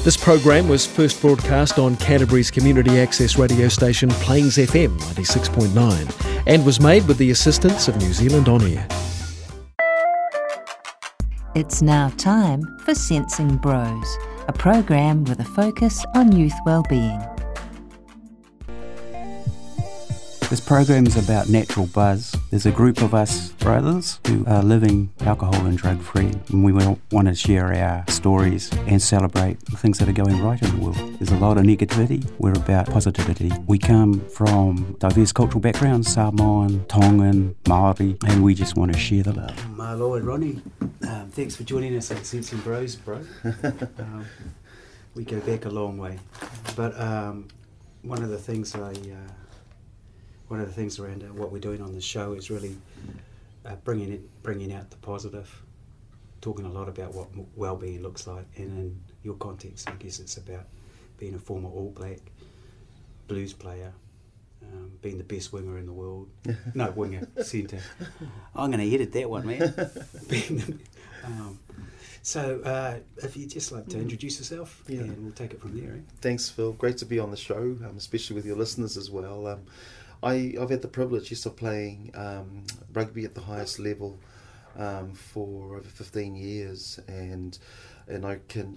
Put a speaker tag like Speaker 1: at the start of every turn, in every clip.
Speaker 1: This program was first broadcast on Canterbury's community access radio station Plains FM 96.9 and was made with the assistance of New Zealand On Air.
Speaker 2: It's now time for Sensing Bros, a program with a focus on youth wellbeing.
Speaker 3: This program is about natural buzz. There's a group of us brothers who are living alcohol and drug free, and we want to share our stories and celebrate the things that are going right in the world. There's a lot of negativity. We're about positivity. We come from diverse cultural backgrounds, Samoan, Tongan, Māori, and we just want to share the love.
Speaker 4: Marlo and Ronnie, thanks for joining us on Sensing Bros, bro. We go back a long way, but one of the things around what we're doing on the show is really bringing out the positive, talking a lot about what well-being looks like, and in your context, I guess it's about being a former All Black, blues player, being the best winger in the world. No, winger, centre. I'm going to edit that one, man. So if you'd just like to introduce yourself, and we'll take it from there.
Speaker 5: Thanks, Phil. Great to be on the show, especially with your listeners as well. I've had the privilege of playing rugby at the highest level for over 15 years, and I can,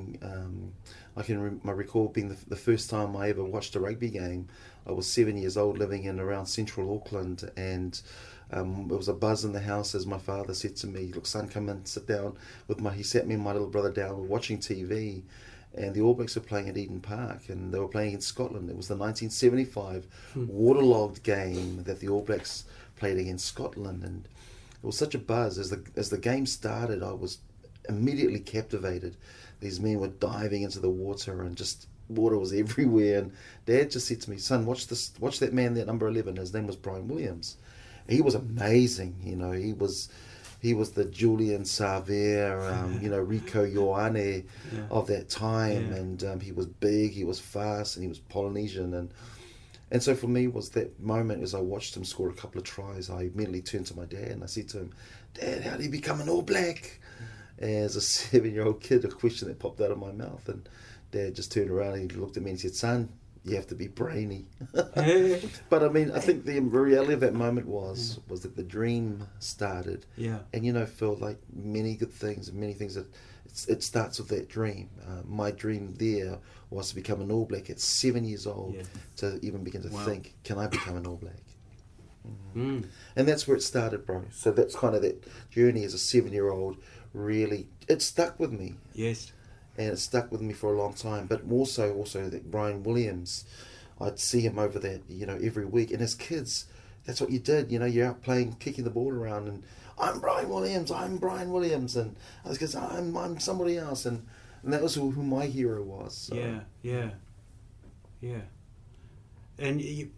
Speaker 5: recall being the first time I ever watched a rugby game. I was 7 years old, living in around central Auckland, and there was a buzz in the house as my father said to me, "Look, son, come and sit down he sat me and my little brother down. We're watching TV." And the All Blacks were playing at Eden Park, and they were playing in Scotland. It was the 1975 waterlogged game that the All Blacks played against Scotland, and it was such a buzz. As the game started, I was immediately captivated. These men were diving into the water, and just water was everywhere. And Dad just said to me, "Son, watch that man there, number 11. His name was Brian Williams. He was amazing. He was the Julian Savea, Rico Ioane of that time, and he was big, he was fast, and he was Polynesian, and so for me was that moment as I watched him score a couple of tries. I immediately turned to my dad and I said to him, "Dad, how do you become an All Black?" As a 7-year-old kid, a question that popped out of my mouth, and Dad just turned around and he looked at me and said, "Son, you have to be brainy." But I think the reality of that moment was that the dream started. Yeah. And Phil, like many good things and many things, that it starts with that dream. My dream there was to become an All Black at 7 years old, to even begin to think, can I become an All Black? And that's where it started, bro. So that's kind of that journey as a 7-year-old. Really, it stuck with me. Yes. And it stuck with me for a long time. But also that Brian Williams, I'd see him over that, every week. And as kids, that's what you did. You're out playing, kicking the ball around, and I'm Brian Williams, and I was going, I'm somebody else, and that was who my hero was. So. Yeah. And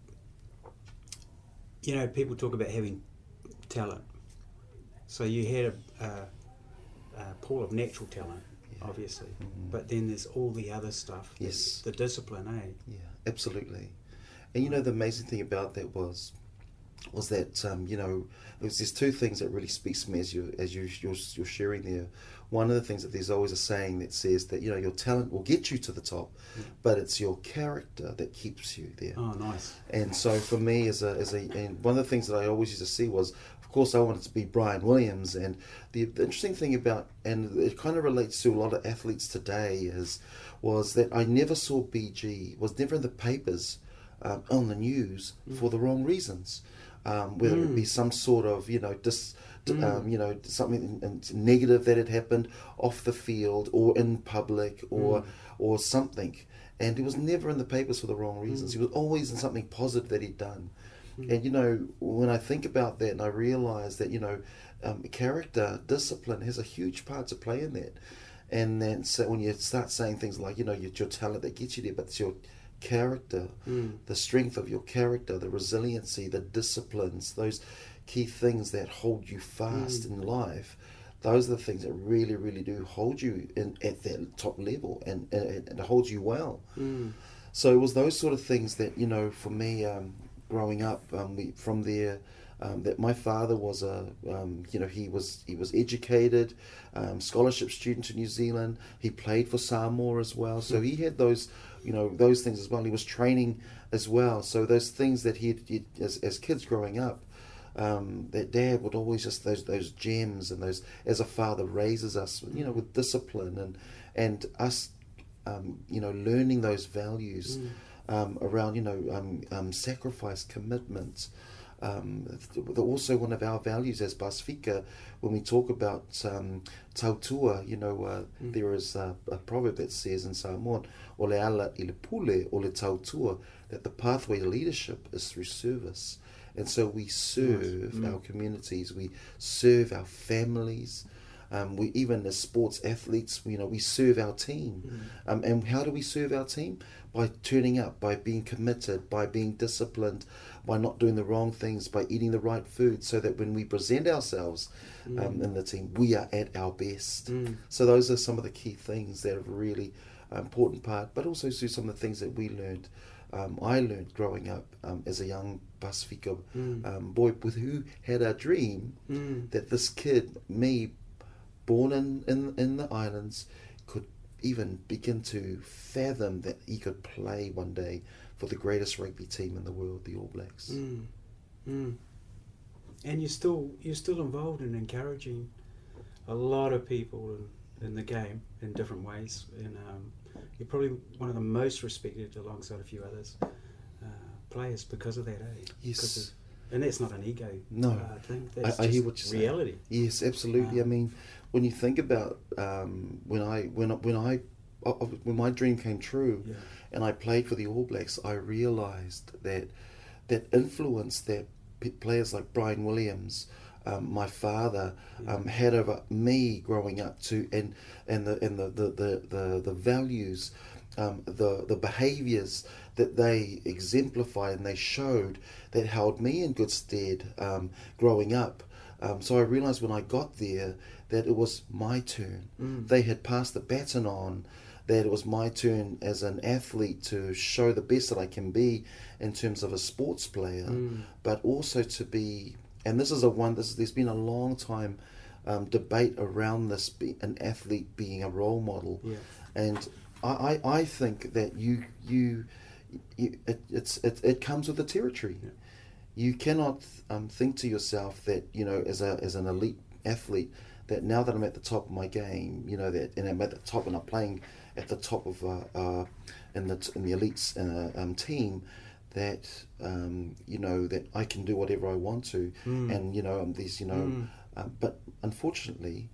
Speaker 5: people talk about having talent. So you had a pool of natural talent. Obviously, but then there's all the other stuff. Yes, the discipline, Yeah, absolutely. And the amazing thing about that was that there's two things that really speaks to me as you're sharing there. One of the things that there's always a saying that says that your talent will get you to the top, but it's your character that keeps you there. Oh, nice. And so for me, and one of the things that I always used to see was, of course, I wanted to be Brian Williams, and the interesting thing about, and it kind of relates to a lot of athletes today, was that I never saw BG, was never in the papers, on the news for the wrong reasons, whether it be some sort of something negative that had happened off the field or in public or something, and he was never in the papers for the wrong reasons. He was always in something positive that he'd done. And when I think about that, and I realise that character, discipline has a huge part to play in that. And then so when you start saying things like it's your talent that gets you there, but it's your character, the strength of your character, the resiliency, the disciplines, those key things that hold you fast in life. Those are the things that really, really do hold you at that top level, and it holds you well. So it was those sort of things that for me. Growing up, from there, that my father was he was educated, scholarship student to New Zealand. He played for Samoa as well, so he had those things as well. He was training as well, so those things that he as kids growing up, that Dad would always just those gems, and those, as a father raises us, with discipline and us, learning those values around sacrifice, commitment. Also one of our values as Pasifika, when we talk about tautua, there is a proverb that says in Samoan, o le ala I le pule o le tautua, that the pathway to leadership is through service. And so we serve our communities, we serve our families, we, even as sports athletes, we serve our team. And how do we serve our team? By turning up, by being committed, by being disciplined, by not doing the wrong things, by eating the right food, so that when we present ourselves in the team, we are at our best. So those are some of the key things that are really important part, but also some of the things that we learned. I learned growing up as a young Pasifika boy who had a dream that this kid, me, born in the islands, could even begin to fathom that he could play one day for the greatest rugby team in the world, the All Blacks.
Speaker 4: And you're still involved in encouraging a lot of people in the game in different ways, and you're probably one of the most respected alongside a few others players because of that, eh?
Speaker 5: Yes.
Speaker 4: And that's not an ego thing. That's
Speaker 5: I hear what you're
Speaker 4: reality.
Speaker 5: Saying. Yes, absolutely. I mean, when you think about when my dream came true, and I played for the All Blacks, I realised that influence that players like Brian Williams, my father, had over me growing up too, and the values, the behaviours that they exemplified and they showed, that held me in good stead growing up. So I realised when I got there that it was my turn. They had passed the baton on, that it was my turn as an athlete to show the best that I can be in terms of a sports player, but also to be, and there's been a long time debate around this, an athlete being a role model, and I think that it comes with the territory. You cannot think to yourself that as an elite athlete, that now that I'm at the top of my game, and I'm at the top and I'm playing at the top of in the elites team, that that I can do whatever I want to, and these but unfortunately,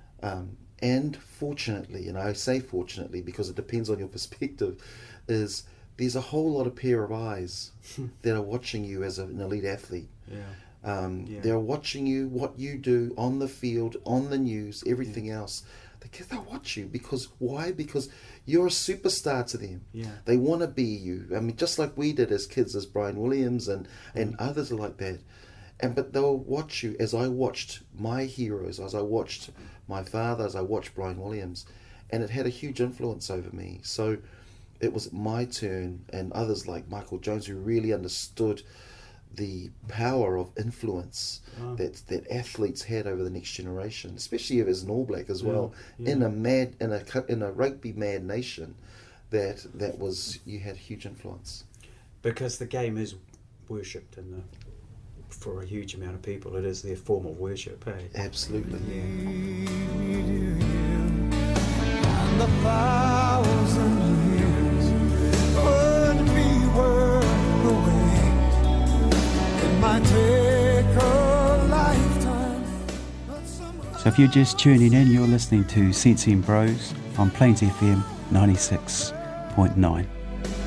Speaker 5: and fortunately, and I say fortunately because it depends on your perspective, is there's a whole lot of pair of eyes that are watching you as an elite athlete. They're watching you, what you do on the field, on the news, everything else. They'll watch you because why? Because you're a superstar to them. They want to be you. I mean, just like we did as kids, as Brian Williams and others are like that. But they'll watch you, as I watched my heroes, as I watched my father, as I watched Brian Williams, and it had a huge influence over me. So it was my turn, and others like Michael Jones, who really understood the power of influence that athletes had over the next generation, especially as an All Black as well, in a rugby mad nation, that was, you had huge influence. Because
Speaker 4: the game is worshipped for a huge amount of people. It is their form of worship, eh?
Speaker 5: Absolutely.
Speaker 6: And the 1,000 years would be worth the wait. It might take a lifetime.
Speaker 3: So if you're just tuning in, you're listening to Sensing Bros on Plains FM 96.9.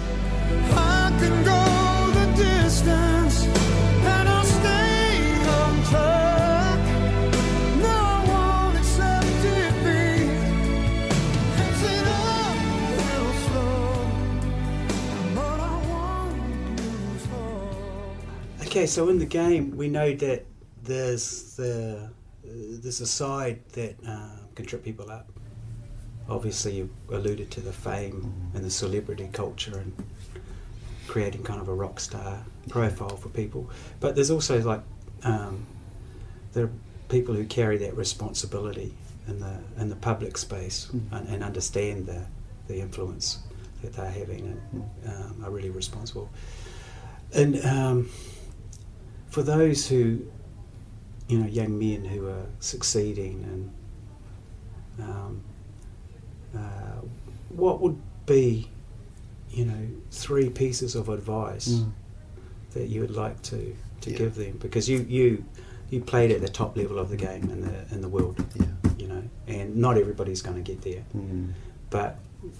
Speaker 6: I can go the distance, and I'll stay on track. No, I won't accept defeat. It's it up real slow, but I won't lose hope.
Speaker 4: Okay, so in the game, we know that there's a side that can trip people up. Obviously, you alluded to the fame and the celebrity culture and creating kind of a rock star profile for people. But there's also like there are people who carry that responsibility in the public space and understand the influence that they're having and are really responsible. And for those who, young men who are succeeding, and what would be, 3 pieces of advice that you would like to give them? Because you played at the top level of the game in the world, and not everybody's going to get there. But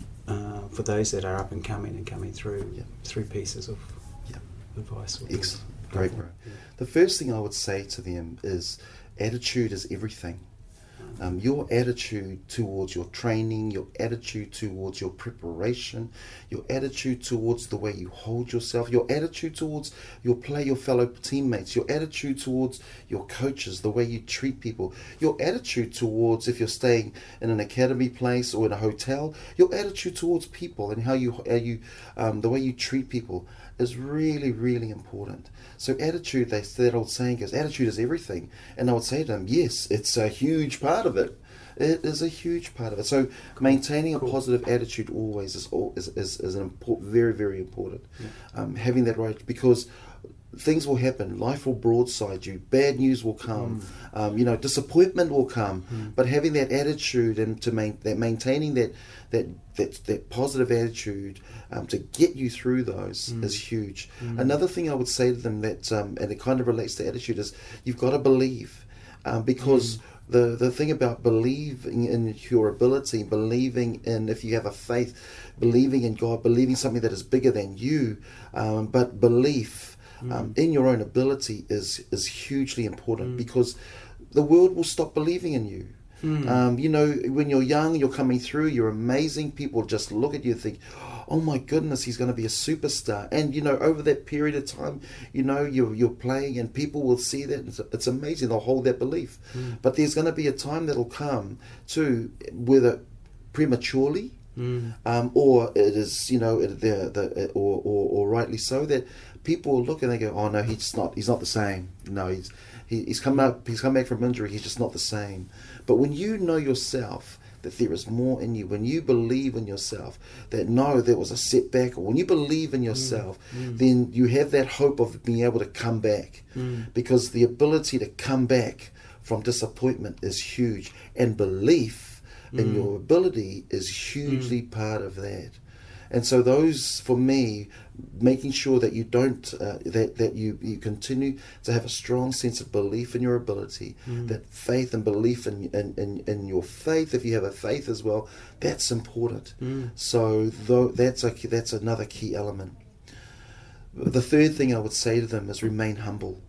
Speaker 4: for those that are up and coming through, 3 pieces of advice.
Speaker 5: Excellent. Great, bro. The first thing I would say to them is attitude is everything. Your attitude towards your training, your attitude towards your preparation, your attitude towards the way you hold yourself, your attitude towards your fellow teammates, your attitude towards your coaches, the way you treat people, your attitude towards, if you're staying in an academy place or in a hotel, your attitude towards people and how you the way you treat people is really, really important. So attitude, that old saying goes, attitude is everything. And I would say to them, yes, it's a huge part of it. It is a huge part of it. So maintaining a positive attitude always is an very, very important. Having that right, because things will happen. Life will broadside you. Bad news will come. Disappointment will come. But having that attitude and maintaining that positive attitude to get you through those is huge. Another thing I would say to them that and it kind of relates to attitude is you've got to believe, because the thing about believing in your ability, believing in, if you have a faith, believing in God, believing something that is bigger than you, but belief in your own ability is hugely important, because the world will stop believing in you. When you're young, you're coming through, you're amazing, people just look at you and think, oh my goodness, he's going to be a superstar. And over that period of time, you're playing and people will see that. It's amazing, they'll hold that belief. But there's going to be a time that'll come too, whether prematurely or it is, or rightly so, that people will look and they go, oh no, he's not the same. No, he's come back from injury, he's just not the same. But when you know yourself that there is more in you, when you believe in yourself that no, there was a setback, or when you believe in yourself, then you have that hope of being able to come back, because the ability to come back from disappointment is huge, and belief in your ability is hugely part of that. And so those, for me, making sure that you don't, that you continue to have a strong sense of belief in your ability, that faith and belief in your faith, if you have a faith as well, that's important. So that's another key element. The third thing I would say to them is remain humble.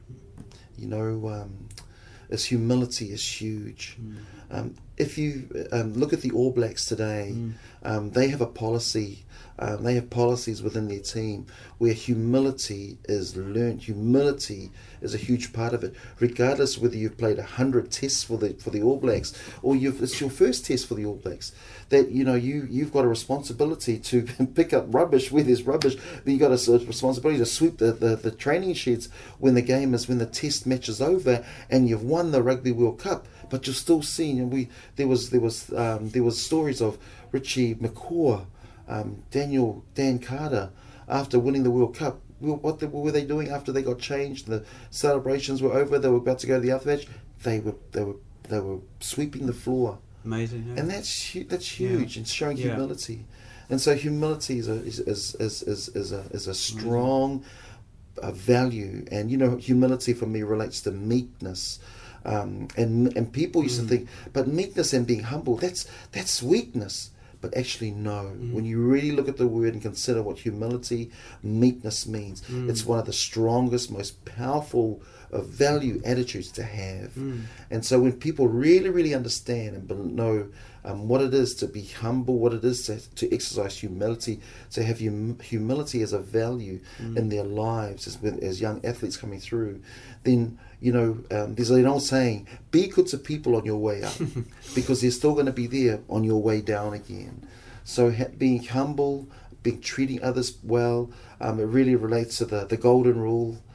Speaker 5: Humility is huge. If you look at the All Blacks today, they have a policy. They have policies within their team where humility is learnt. Humility is a huge part of it, regardless whether you've played 100 tests for the All Blacks or it's your first test for the All Blacks. That you've got a responsibility to pick up rubbish where there's rubbish. Then you've got a responsibility to sweep the training sheds when the test match is over and you've won the Rugby World Cup. But you're still seeing, and there was stories of Richie McCaw, Dan Carter, after winning the World Cup. What were they doing after they got changed? The celebrations were over. They were about to go to the other match. They were sweeping the floor.
Speaker 4: Amazing, yeah.
Speaker 5: And that's huge, and showing humility. And so humility is a strong value. And humility for me relates to meekness. And people used to think, but meekness and being humble, that's weakness. But actually, no. When you really look at the word and consider what humility, meekness means, it's one of the strongest, most powerful value attitudes to have. And so when people really, really understand and know what it is to be humble, what it is to exercise humility, to have humility as a value in their lives as young athletes coming through, then there's an old saying, be good to people on your way up, because they're still going to be there on your way down again. So being humble, treating others well, it really relates to the golden rule.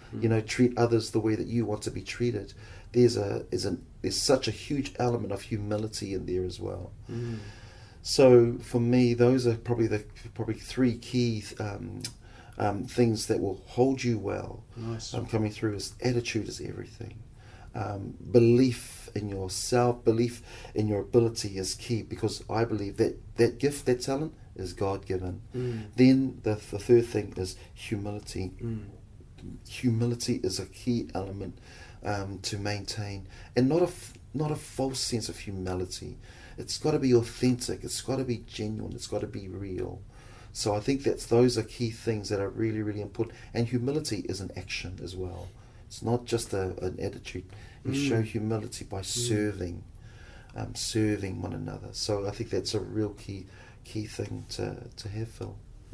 Speaker 5: You know, treat others the way that you want to be treated. There's such a huge element of humility in there as well. So for me, those are probably three key things that will hold you well.
Speaker 4: Nice.
Speaker 5: Coming through is attitude is everything. Belief in yourself, belief in your ability is key, because I believe that gift, that talent is God-given. Then the third thing is humility. Humility is a key element to maintain, and not a false sense of humility. It's got to be authentic. It's got to be genuine. It's got to be real. So I think those are key things that are really, really important. And humility is an action as well. It's not just an attitude. You show humility by serving one another. So I think that's a real key thing to have, Phil.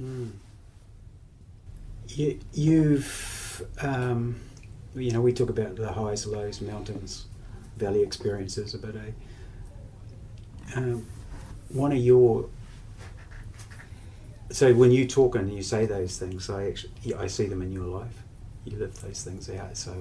Speaker 4: You've, we talk about the highs, lows, mountains, valley experiences a bit, one of your... So when you talk and you say those things, I see them in your life. You live those things out. So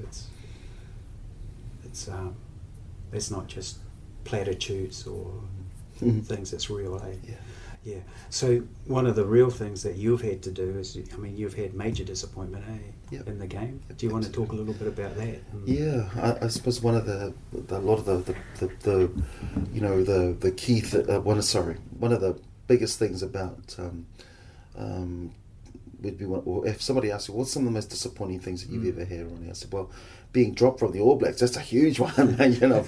Speaker 4: it's not just platitudes or things. It's real, eh? Yeah. So one of the real things that you've had to do is, you've had major disappointment, in the game. Do you want to talk a little bit about that?
Speaker 5: Yeah, I suppose one of the key one of the biggest things about would be if somebody asks you, what's some of the most disappointing things that you've ever had, Ronnie? I said, well, being dropped from the All Blacks, that's a huge one.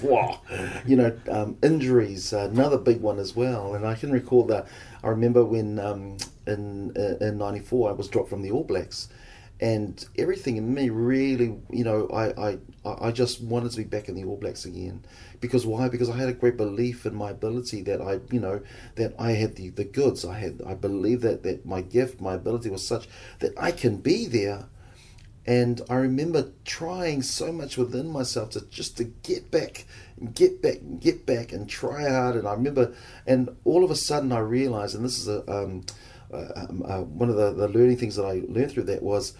Speaker 5: Injuries, another big one as well. And I can recall that. I remember when in '94 I was dropped from the All Blacks, and everything in me really, I just wanted to be back in the All Blacks again. Because why? Because I had a great belief in my ability, that I had the goods. I believed that my gift, my ability was such that I can be there. And I remember trying so much within myself to get back, and try hard. And I remember, and all of a sudden I realized, and this is one of the learning things that I learned through that was,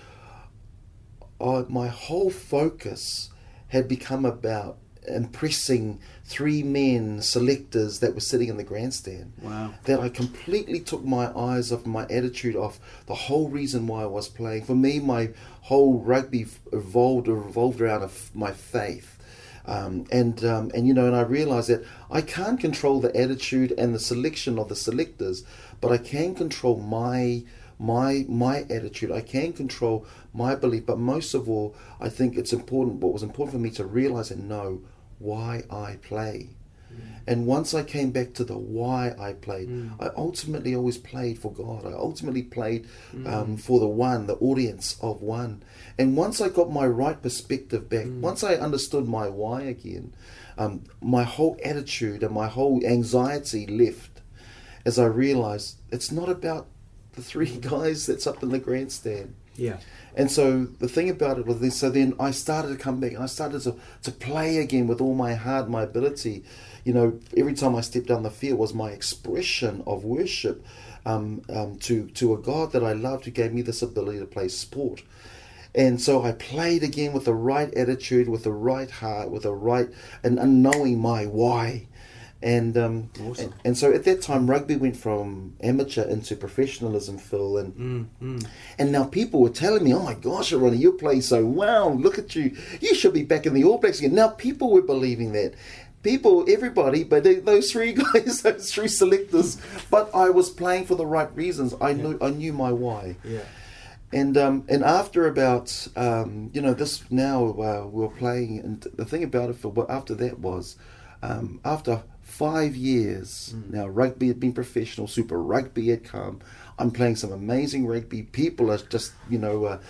Speaker 5: my whole focus had become about impressing three men selectors that were sitting in the grandstand.
Speaker 4: Wow.
Speaker 5: That I completely took my eyes off, my attitude off the whole reason why I was playing. For me, my whole rugby revolved around my faith. And I realised that I can't control the attitude and the selection of the selectors, but I can control my attitude. I can control my belief. But most of all, I think it's important. What was important for me to realise and know why I play. And once I came back to the why I played, I ultimately always played for God. I ultimately played for the audience of one. And once I got my right perspective back, once I understood my why again, my whole attitude and my whole anxiety left, as I realised it's not about the three guys that's up in the grandstand.
Speaker 4: Yeah.
Speaker 5: And so the thing about it was this, so then I started to come back and I started to play again with all my heart, my ability. Every time I stepped down the field was my expression of worship to a God that I loved, who gave me this ability to play sport. And so I played again with the right attitude, with the right heart, with the right, and knowing my why. And
Speaker 4: awesome.
Speaker 5: and so at that time, rugby went from amateur into professionalism, Phil, and now people were telling me, "Oh my gosh, Ronnie, you're playing so well. Look at you. You should be back in the All Blacks again." Now people were believing that. Everybody, but those three guys, those three selectors. But I was playing for the right reasons. I knew my why.
Speaker 4: Yeah.
Speaker 5: And after about this now we're playing, and the thing about it, after that was after 5 years now, rugby had been professional, Super Rugby had come. I'm playing some amazing rugby. People are just the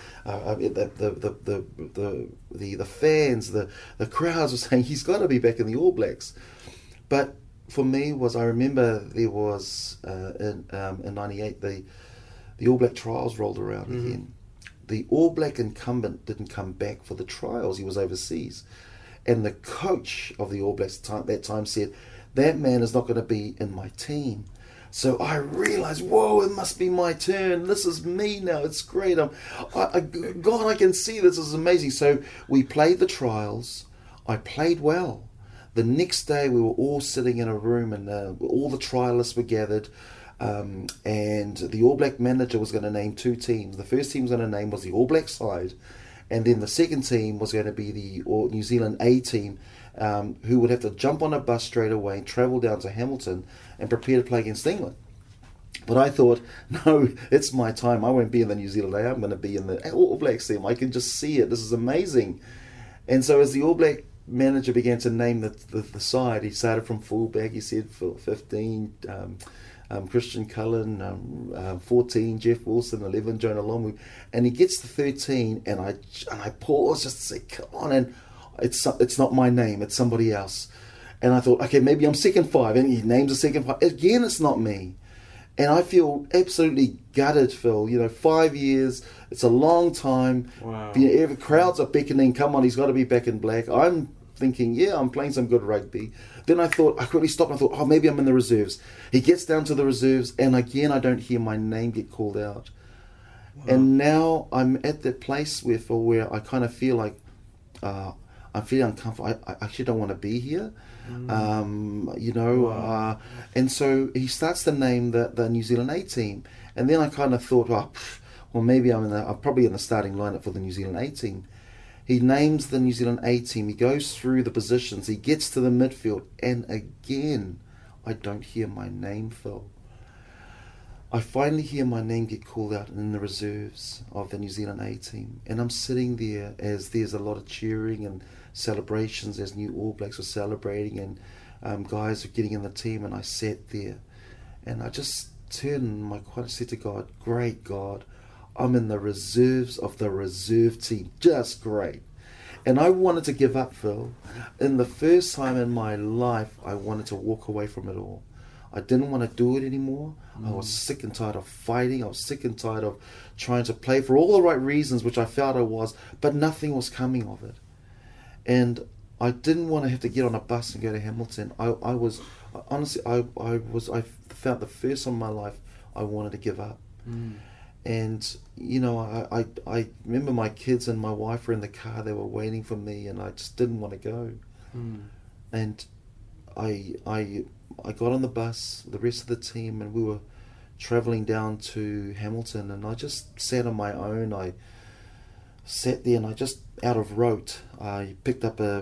Speaker 5: fans, the crowds were saying he's got to be back in the All Blacks. But for me I remember there was in '98 the All Black trials rolled around again. The All Black incumbent didn't come back for the trials. He was overseas. And the coach of the All Blacks that time said, that man is not going to be in my team. So I realized, whoa, it must be my turn. This is me now. It's great. God, I can see this is amazing. So we played the trials. I played well. The next day we were all sitting in a room and all the trialists were gathered. And the All Black manager was going to name 2 teams. The first team was going to name was the All Black side. And then the second team was going to be the New Zealand A team, who would have to jump on a bus straight away and travel down to Hamilton and prepare to play against England. But I thought, no, it's my time. I won't be in the New Zealand A. I'm going to be in the All Blacks team. I can just see it. This is amazing. And so as the All Black manager began to name the side, he started from fullback. He said 15, Christian Cullen, 14, Jeff Wilson, 11, Jonah Longwood, and he gets to 13, and I pause just to say, come on, and it's not my name, it's somebody else. And I thought, okay, maybe I'm second 5, and he names a second 5. Again, it's not me. And I feel absolutely gutted, Phil. 5 years, it's a long time.
Speaker 4: Wow.
Speaker 5: Every crowds are beckoning, come on, he's got to be back in black. I'm thinking, yeah, I'm playing some good rugby. Then I quickly stopped and I thought, oh, maybe I'm in the reserves. He gets down to the reserves, and again, I don't hear my name get called out. Wow. And now I'm at that place where I kind of feel like I'm feeling uncomfortable. I actually don't want to be here. Wow. And so he starts to name the New Zealand A team. And then I kind of thought, well, maybe I'm probably in the starting lineup for the New Zealand A team. He names the New Zealand A team. He goes through the positions. He gets to the midfield. And again, I don't hear my name, Phil. I finally hear my name get called out in the reserves of the New Zealand A team. And I'm sitting there as there's a lot of cheering and celebrations as New All Blacks are celebrating and guys are getting in the team. And I sat there and I just turned and I said to God, great God, I'm in the reserves of the reserve team. Just great. And I wanted to give up, Phil. In the first time in my life, I wanted to walk away from it all. I didn't want to do it anymore. I was sick and tired of fighting. I was sick and tired of trying to play for all the right reasons, which I felt I was, but nothing was coming of it. And I didn't want to have to get on a bus and go to Hamilton. I felt the first time in my life I wanted to give up. And I remember my kids and my wife were in the car. They were waiting for me, and I just didn't want to go. And I got on the bus, the rest of the team, and we were travelling down to Hamilton. And I just sat on my own. I sat there, and I just out of rote, I picked up out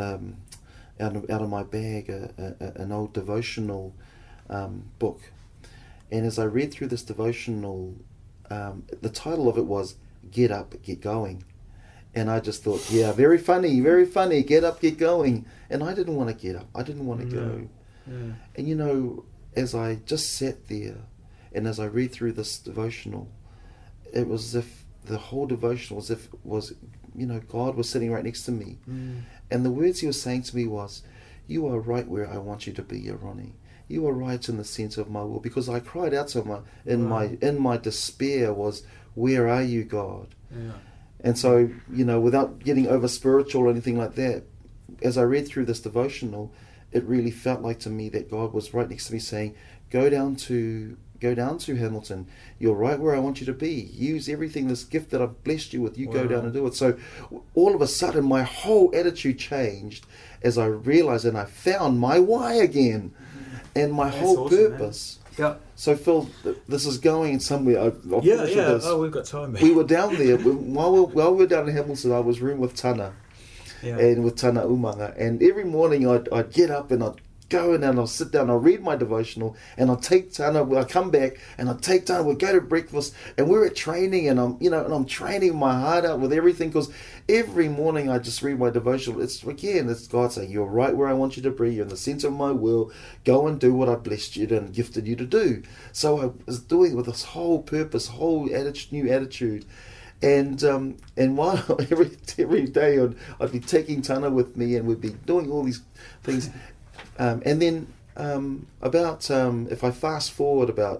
Speaker 5: of my bag an old devotional book. And as I read through this devotional, the title of it was Get Up, Get Going. And I just thought, yeah, very funny, get up, get going. And I didn't want to get up, I didn't want to go. And as I just sat there and as I read through this devotional, it was as if the whole devotional was God was sitting right next to me. And the words he was saying to me was, you are right where I want you to be, Ronnie. You are right in the centre of my will, because I cried out to him in my despair was, where are you, God? And so, without getting over spiritual or anything like that, as I read through this devotional, it really felt like to me that God was right next to me saying, go down to Hamilton. You're right where I want you to be. Use everything, this gift that I've blessed you with. You go down and do it. So all of a sudden, my whole attitude changed as I realized and I found my why again. And my whole purpose.
Speaker 4: Man. Yeah.
Speaker 5: So Phil, this is going somewhere. I'll finish with this.
Speaker 4: Oh, we've got time. Man.
Speaker 5: We were down there while we were down in Hamilton. I was rooming with Tana, and with Tana Umanga. And every morning I'd get up and I'd go in and I'll sit down. I'll read my devotional and I'll take Tana. I come back and I'll take Tana. We'll go to breakfast and we're at training and I'm training my heart out with everything, because every morning I just read my devotional. It's God saying, you're right where I want you to be. You're in the centre of my will. Go and do what I blessed you and gifted you to do. So I was doing it with this whole purpose, whole new attitude. And while every day I'd be taking Tana with me and we'd be doing all these things. And then if I fast forward about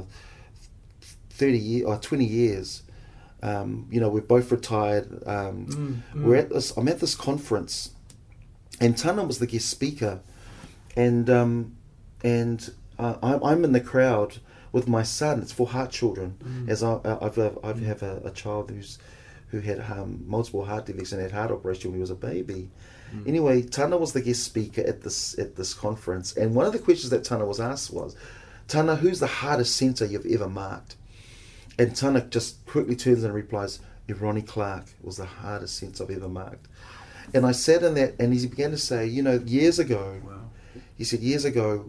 Speaker 5: 30 years or 20 years, we're both retired. I'm at this conference, and Tana was the guest speaker, and I'm in the crowd with my son. It's for heart children. As I have a child who had multiple heart defects and had heart operation when he was a baby. Anyway, Tana was the guest speaker at this conference, and one of the questions that Tana was asked was, Tana, who's the hardest centre you've ever marked? And Tana just quickly turns and replies, Ronnie Clark was the hardest centre I've ever marked. And I sat in that, and he began to say, years ago, he said, years ago,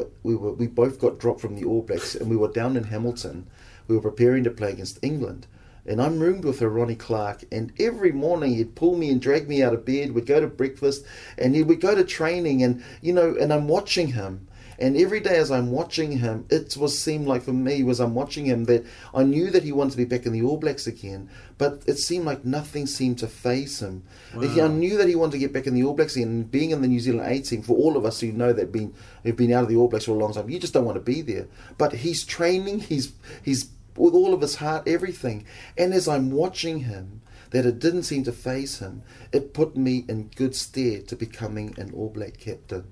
Speaker 5: we both got dropped from the All Blacks, and we were down in Hamilton. We were preparing to play against England. And I'm roomed with a Ronnie Clark, and every morning he'd pull me and drag me out of bed. We'd go to breakfast, and we'd go to training, and and I'm watching him. And every day as I'm watching him, seemed like for me, was I'm watching him, that I knew that he wanted to be back in the All Blacks again, but it seemed like nothing seemed to faze him. I knew that he wanted to get back in the All Blacks again, and being in the New Zealand A team, for all of us who know that who've been out of the All Blacks for a long time, you just don't want to be there. But he's training, he's with all of his heart, everything. And as I'm watching him, that it didn't seem to faze him, it put me in good stead to becoming an All Black captain.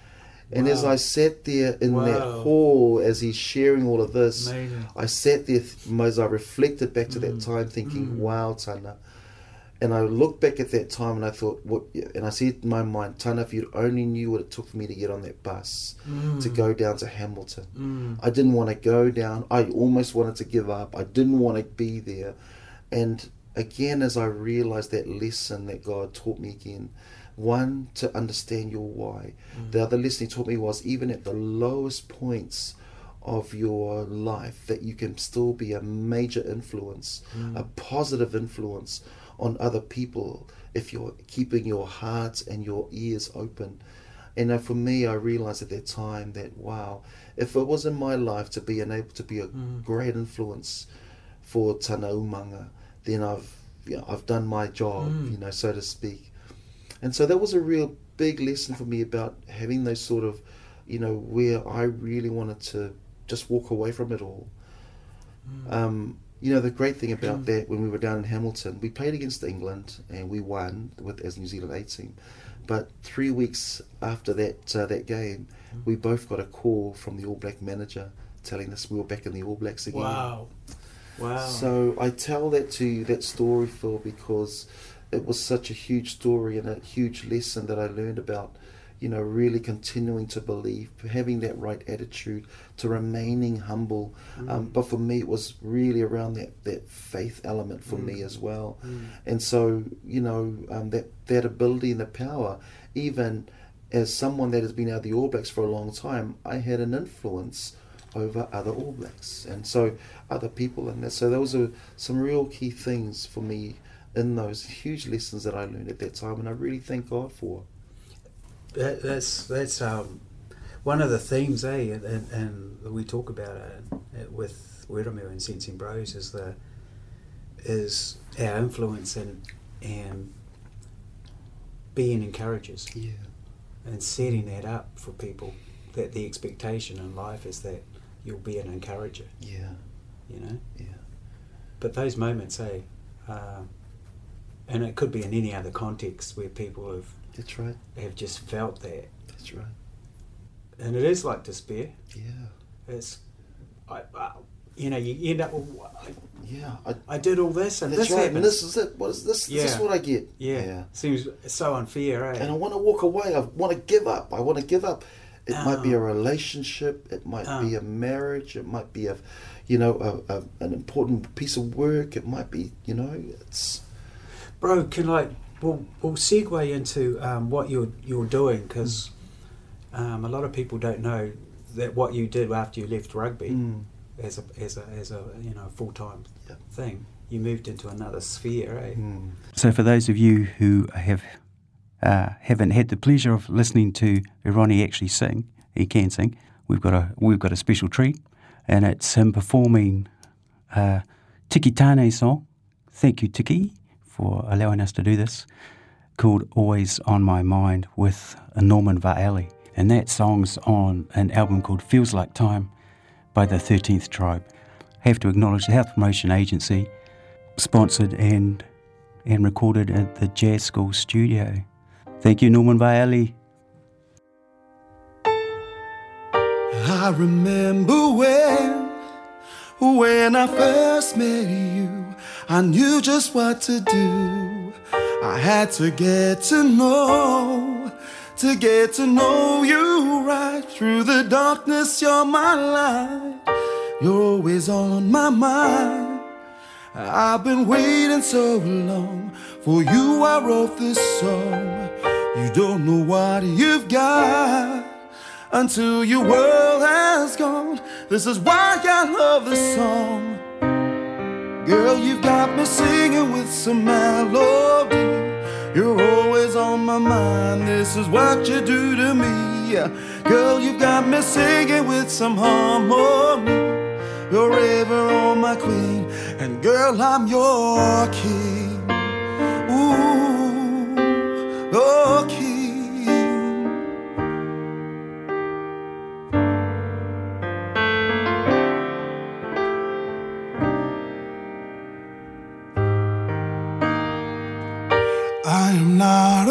Speaker 5: And as I sat there in that hall, as he's sharing all of this, amazing. I sat there as I reflected back to that time, thinking, wow, Tana. And I looked back at that time and I thought, and I said in my mind, Tana, if you only knew what it took for me to get on that bus, to go down to Hamilton. I didn't want to go down. I almost wanted to give up. I didn't want to be there. And again, as I realised that lesson that God taught me again, one, to understand your why. The other lesson he taught me was, even at the lowest points of your life, that you can still be a major influence, a positive influence on other people if you're keeping your heart and your ears open. And for me, I realised at that time that, wow, if it was in my life to be able to be a great influence for Tana Umanga, then I've done my job, so to speak. And so that was a real big lesson for me about having those sort of, where I really wanted to just walk away from it all. The great thing about that, when we were down in Hamilton, we played against England and we won as New Zealand A team. But 3 weeks after that game, we both got a call from the All Black manager telling us we were back in the All Blacks again. Wow. So I tell that story, Phil, because it was such a huge story and a huge lesson that I learned about, really continuing to believe, having that right attitude, to remaining humble. But for me, it was really around that faith element for me as well. And so, that ability and the power, even as someone that has been out of the All Blacks for a long time, I had an influence over other All Blacks, and so other people in that. So those are some real key things for me in those huge lessons that I learned at that time, and I really thank God for.
Speaker 4: That's one of the themes, and we talk about it with Weremu and Sensing Bros, is our influence and being encouragers, and setting that up for people, that the expectation in life is that you'll be an encourager. But those moments, and it could be in any other context where people have just felt that.
Speaker 5: That's right.
Speaker 4: And it is like despair.
Speaker 5: Yeah.
Speaker 4: It's, you end up, I did all this and this happened.
Speaker 5: And this is it. What is this? Is this what I get?
Speaker 4: Yeah. Seems so unfair, eh?
Speaker 5: And I want to walk away. I want to give up. It might be a relationship. It might be a marriage. It might be an important piece of work. It might be, it's...
Speaker 4: Bro, we'll segue into what you're doing, because a lot of people don't know that what you did after you left rugby as a full-time thing. You moved into another sphere, eh?
Speaker 3: So for those of you who haven't had the pleasure of listening to Ronnie actually sing, he can sing. We've got a special treat, and it's him performing Tiki Tane's song. Thank you, Tiki, for allowing us to do this, called Always on My Mind with Norman Vaali. And that song's on an album called Feels Like Time by the 13th Tribe. I have to acknowledge the Health Promotion Agency sponsored and recorded at the Jazz School studio. Thank you, Norman Vaali.
Speaker 6: I remember when I first met you, I knew just what to do. I had to get to know you right. Through the darkness, you're my light. You're always on my mind. I've been waiting so long. For you I wrote this song. You don't know what you've got until your world has gone. This is why I love this song. Girl, you've got me singing with some melody. You're always on my mind. This is what you do to me. Girl, you've got me singing with some harmony. You're ever my queen, and girl, I'm your king. Ooh, your king. I am not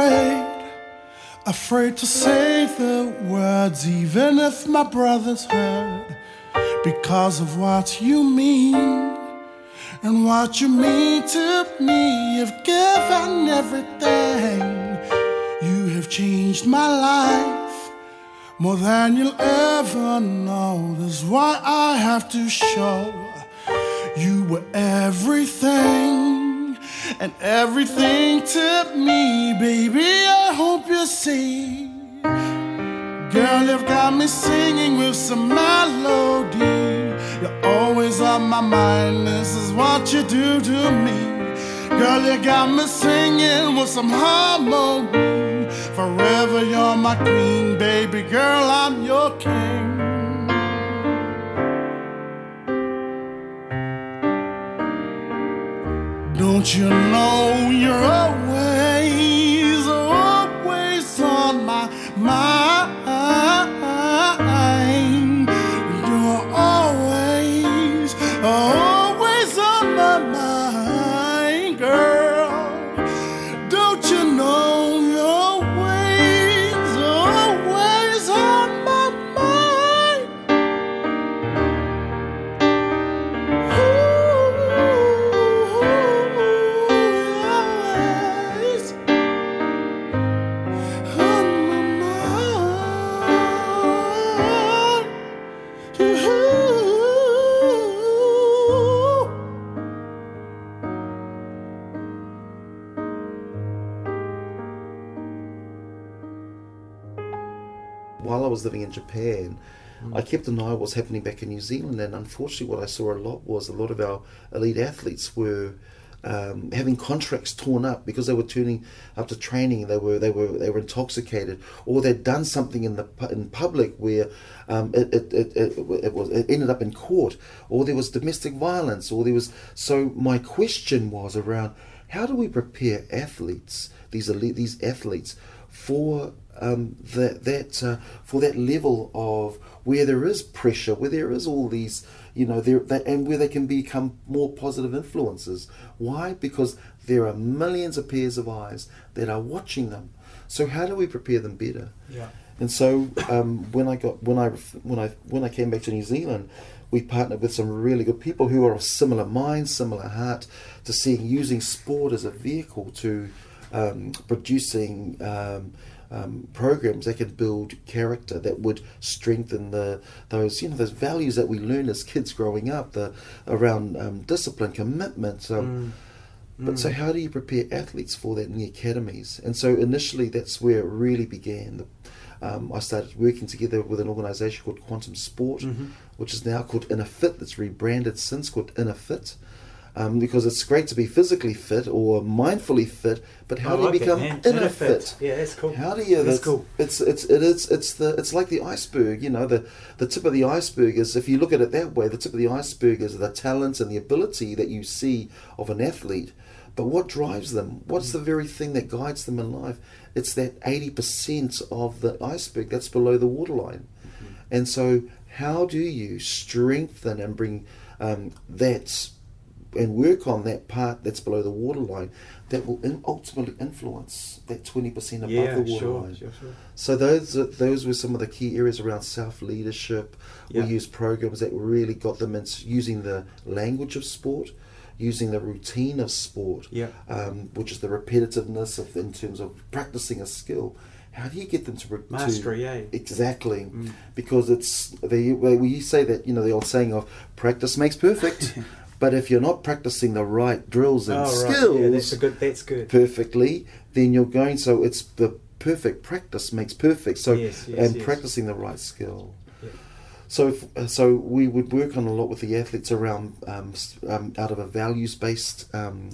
Speaker 6: afraid to say the words, even if my brothers heard. Because of what you mean, and what you mean to me. You've given everything. You have changed my life more than you'll ever know. That's why I have to show you were everything, and everything to me, baby. I hope you see. Girl, you've got me singing with some melody. You're always on my mind. This is what you do to me. Girl, you got me singing with some harmony. Forever you're my queen, baby girl, I'm your king. Don't you know you're always on my mind? You're always on my mind, girl. Don't you know you're always on my mind? Always on my mind.
Speaker 5: While I was living in Japan, I kept an eye on what was happening back in New Zealand, and unfortunately what I saw a lot was a lot of our elite athletes were having contracts torn up because they were turning up to training. They were intoxicated, or they'd done something in public where it ended up in court, or there was domestic violence, or there was. So my question was around how do we prepare athletes, these athletes, for for that level of where there is pressure, where there is all these, and where they can become more positive influences. Why? Because there are millions of pairs of eyes that are watching them. So how do we prepare them better?
Speaker 4: Yeah.
Speaker 5: And so when I came back to New Zealand, we partnered with some really good people who are of similar mind, similar heart, to using sport as a vehicle to producing programs that could build character, that would strengthen those values that we learn as kids growing up, around discipline, commitment. But so how do you prepare athletes for that in the academies? And so initially that's where it really began. I started working together with an organisation called Quantum Sport, which is now called InnerFit. That's rebranded since, called InnerFit. Because it's great to be physically fit or mindfully fit, but how do you become inner fit?
Speaker 4: Yeah, that's cool.
Speaker 5: How do you? That's cool. It's like the iceberg. The tip of the iceberg is, if you look at it that way, the tip of the iceberg is the talents and the ability that you see of an athlete. But what drives them? What's the very thing that guides them in life? It's that 80% of the iceberg that's below the waterline. And so, how do you strengthen and bring that work on that part that's below the waterline, that will ultimately influence that 20% above the waterline.
Speaker 4: Sure.
Speaker 5: So those were some of the key areas around self-leadership.
Speaker 4: Yeah.
Speaker 5: We used programs that really got them into using the language of sport, using the routine of sport, which is the repetitiveness in terms of practicing a skill. How do you get them to
Speaker 4: mastery?
Speaker 5: Exactly, because we say that, the old saying of practice makes perfect. But if you're not practicing the right drills and skills,
Speaker 4: that's good.
Speaker 5: perfectly, then you're going. So it's the perfect practice makes perfect. So practicing the right skill. Yeah. So we would work on a lot with the athletes around out of a values-based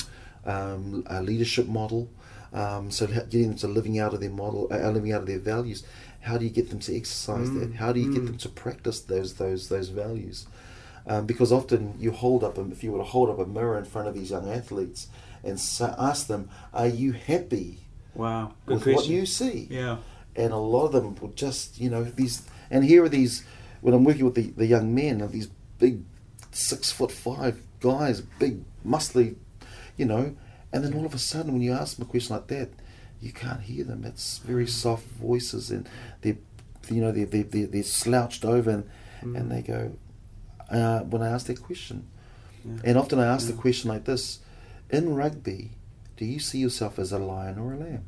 Speaker 5: leadership model. So getting them to living out of their model, living out of their values. How do you get them to exercise that? How do you get them to practice those values? Because often if you were to hold up a mirror in front of these young athletes and ask them, "Are you happy
Speaker 4: with
Speaker 5: question. What you see?"
Speaker 4: Yeah.
Speaker 5: And a lot of them would just, these. And here are these. When I'm working with the young men, these big 6'5" guys, big muscly, and then all of a sudden when you ask them a question like that, you can't hear them. It's very soft voices, and they're slouched over, and they go. When I ask that question, and often I ask the question like this: in rugby, do you see yourself as a lion or a lamb?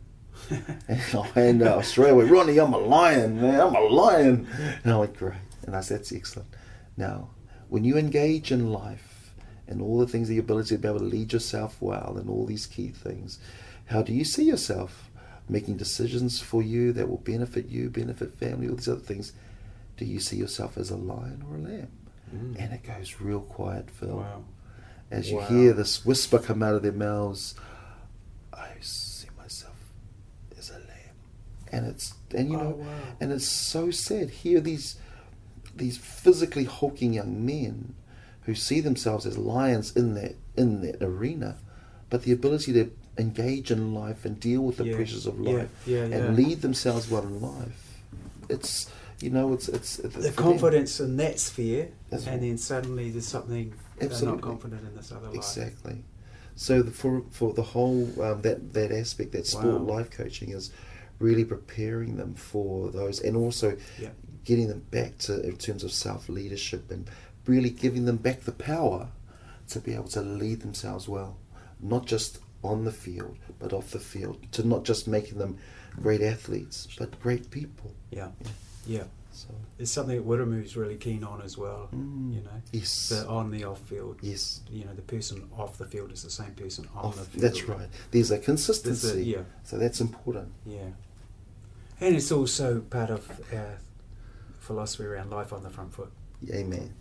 Speaker 5: and straight away, Ronnie, I'm a lion, man. I'm a lion. And I went, great. And I said, that's excellent. Now, when you engage in life and all the things, the ability to be able to lead yourself well and all these key things, how do you see yourself making decisions for you that will benefit you, benefit family, all these other things? Do you see yourself as a lion or a lamb? And it goes real quiet, Phil.
Speaker 4: Wow.
Speaker 5: As you hear this whisper come out of their mouths, I see myself as a lamb. And it's so sad. Here these physically hulking young men who see themselves as lions in that arena, but the ability to engage in life and deal with the pressures of life and lead themselves well in life. It's the
Speaker 4: confidence in that sphere,
Speaker 5: and
Speaker 4: then suddenly there's something they're not confident in this other life.
Speaker 5: Exactly. So for the whole that aspect, that sport life coaching is really preparing them for those, and also getting them back to in terms of self leadership and really giving them back the power to be able to lead themselves well, not just on the field but off the field. To not just making them great athletes but great people.
Speaker 4: Yeah. So it's something that Wirramu's really keen on as well.
Speaker 5: Yes.
Speaker 4: The on the off field.
Speaker 5: Yes.
Speaker 4: The person off the field is the same person on the field.
Speaker 5: That's right. There's a consistency. So that's important.
Speaker 4: Yeah. And it's also part of our philosophy around life on the front foot.
Speaker 5: Amen.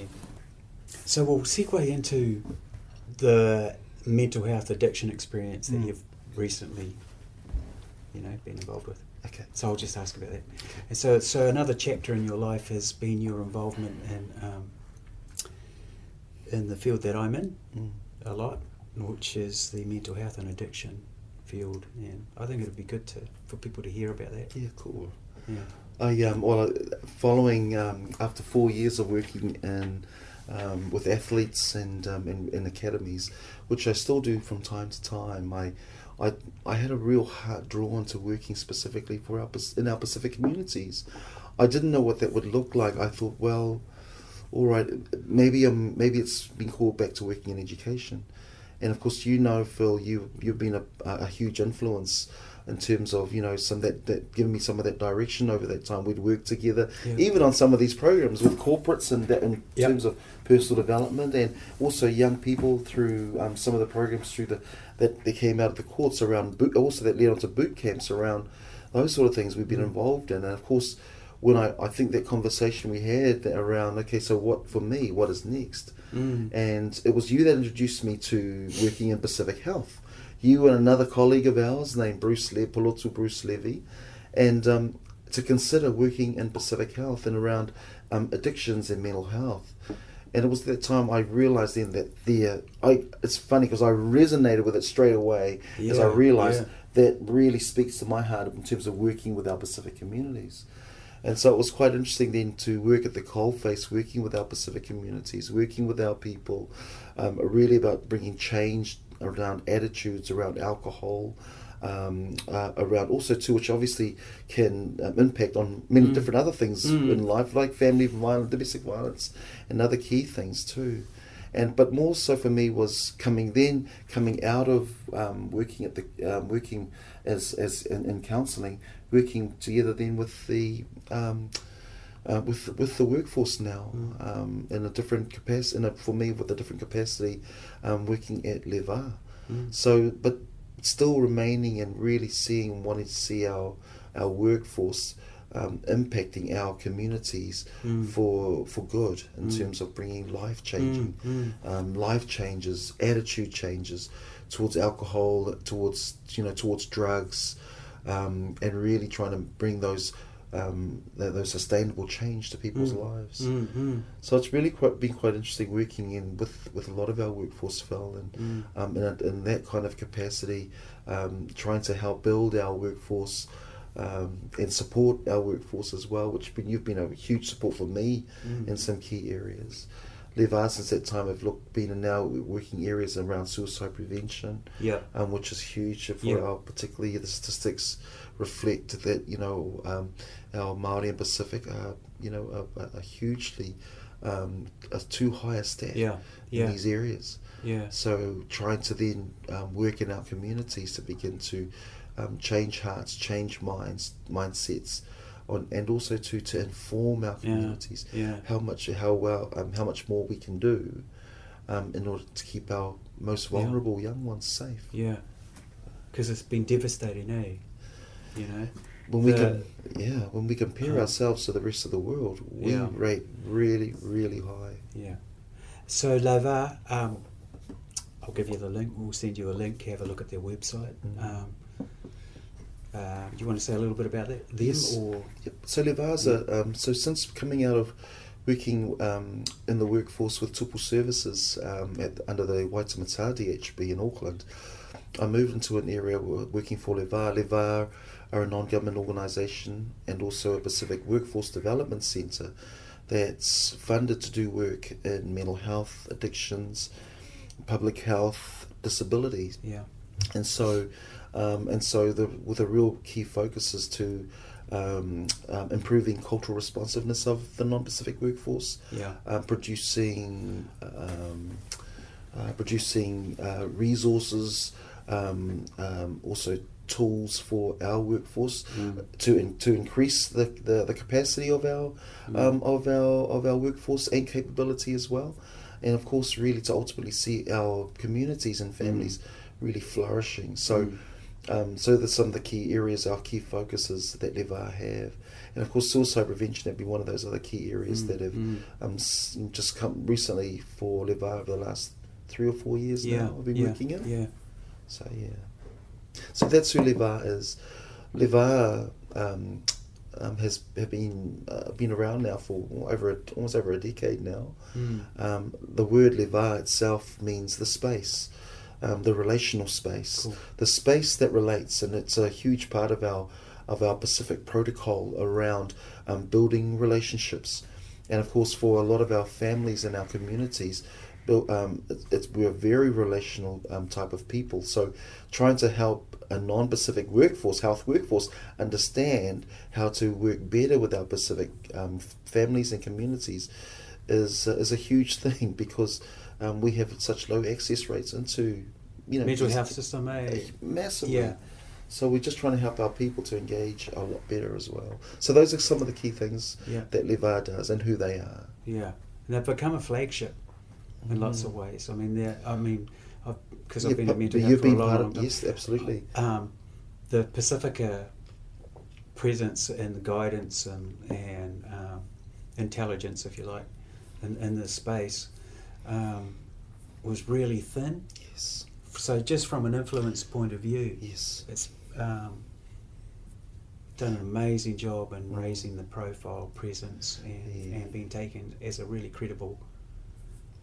Speaker 4: So we'll segue into the mental health addiction experience that you've recently, been involved with.
Speaker 5: Okay.
Speaker 4: So I'll just ask about that. And so another chapter in your life has been your involvement in the field that I'm in a lot, which is the mental health and addiction field. And I think it would be good for people to hear about that.
Speaker 5: Yeah, cool.
Speaker 4: Yeah.
Speaker 5: Following after 4 years of working with athletes and in academies, which I still do from time to time, I had a real heart drawn to working specifically in our Pacific communities. I didn't know what that would look like. I thought, well, all right, maybe it's been called back to working in education. And of course, Phil, you've been a huge influence in terms of some that giving me some of that direction over that time. We'd work together, even on some of these programs with corporates and in terms of personal development, and also young people through some of the programs that they came out of the courts around. Also, that led on to boot camps around those sort of things we've been involved in. And of course, when I think that conversation we had around, okay, so what is next? And it was you that introduced me to working in Pacific Health. You and another colleague of ours named Polotu Bruce Levy, and to consider working in Pacific Health and around addictions and mental health. And it was that time I realised then that it's funny because I resonated with it straight away as I realised that really speaks to my heart in terms of working with our Pacific communities. And so it was quite interesting then to work at the coalface, working with our Pacific communities, working with our people, really about bringing change around attitudes, around alcohol, around also too, which obviously can impact on many different other things in life, like family violence, domestic violence, and other key things too. But more so for me was coming out of working at the working as in counselling, working together then with the with the workforce now in a different capacity, for me with a different capacity, working at Levar. So, but still remaining and really wanting to see our workforce impacting our communities for good in terms of bringing life changes, attitude changes towards alcohol, towards drugs, and really trying to bring those sustainable change to people's lives. So it's really been quite interesting working with a lot of our workforce, Phil, and in that kind of capacity, trying to help build our workforce and support our workforce as well, which you've been a huge support for me in some key areas. Levar since that time have been in now working areas around suicide prevention, which is huge for our, particularly the statistics reflect that our Māori and Pacific are hugely too high a stat in these areas. So trying to then work in our communities to begin to change hearts, change mindsets, and also to inform our communities how much more we can do in order to keep our most vulnerable young ones safe.
Speaker 4: Because it's been devastating,
Speaker 5: When we compare ourselves to the rest of the world, we rate really, really high.
Speaker 4: So Levar, I'll give you the link. We'll send you a link. Have a look at their website. Do you want to say a little bit about that?
Speaker 5: Yes. So Levar's so since coming out of working in the workforce with Tupu Services under the Waitemata DHB in Auckland, I moved into an area working for Levar. Levar are a non-government organisation and also a Pacific Workforce Development Centre that's funded to do work in mental health, addictions, public health, disabilities. And so with a real key focus is to improving cultural responsiveness of the non-Pacific workforce, producing resources, also tools for our workforce to increase the capacity of our workforce and capability as well, and of course really to ultimately see our communities and families really flourishing. So there's some of the key areas, our key focuses that Levar have, and of course suicide prevention would be one of those other key areas that have just come recently for Levar over the last 3 or 4 years now. I've been working in. So that's who Levar is. Levar has been around now for almost over a decade now. The word Levar itself means the space. The relational space, the space that relates, and it's a huge part of our Pacific protocol around building relationships, and of course for a lot of our families and our communities, we're a very relational type of people. So trying to help a non-Pacific health workforce, understand how to work better with our Pacific families and communities is a huge thing, because we have such low access rates into
Speaker 4: mental health system,
Speaker 5: massively. So we're just trying to help our people to engage a lot better as well. So those are some of the key things that Levar does and who they are.
Speaker 4: And they've become a flagship in lots of ways. Because I've been in mental health for a long time.
Speaker 5: Yes, absolutely.
Speaker 4: The Pacifica presence and guidance and intelligence, if you like, in this space was really thin.
Speaker 5: Yes.
Speaker 4: So just from an influence point of view,
Speaker 5: yes,
Speaker 4: it's done an amazing job in raising the profile, presence, and being taken as a really credible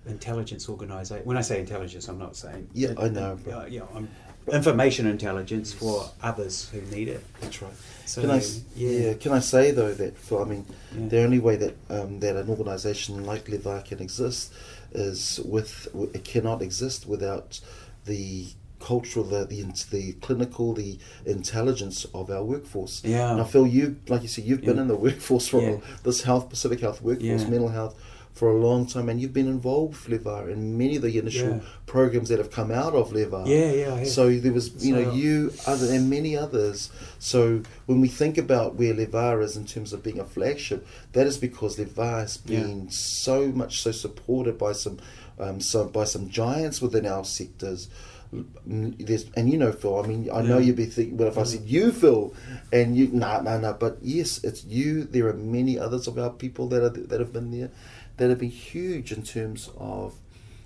Speaker 4: intelligence organisation. When I say intelligence, I'm not saying
Speaker 5: I know.
Speaker 4: I'm information intelligence for others who need it.
Speaker 5: That's right.
Speaker 4: So
Speaker 5: Can I say though that
Speaker 4: Yeah.
Speaker 5: the only way that that an organisation like Levar can exist is it cannot exist without the cultural, the clinical, the intelligence of our workforce.
Speaker 4: Yeah.
Speaker 5: And I feel like you said, you've been in the workforce for this Pacific Health workforce, mental health, for a long time, and you've been involved with Levar in many of the initial programs that have come out of Levar.
Speaker 4: I have.
Speaker 5: So there was, and many others. So when we think about where Levar is in terms of being a flagship, that is because Levar has been so supported by some giants within our sectors. Phil, I know you'd be thinking, well, if I said you, Phil, and you, no, but yes, it's you. There are many others of our people that have been there, that have been huge in terms of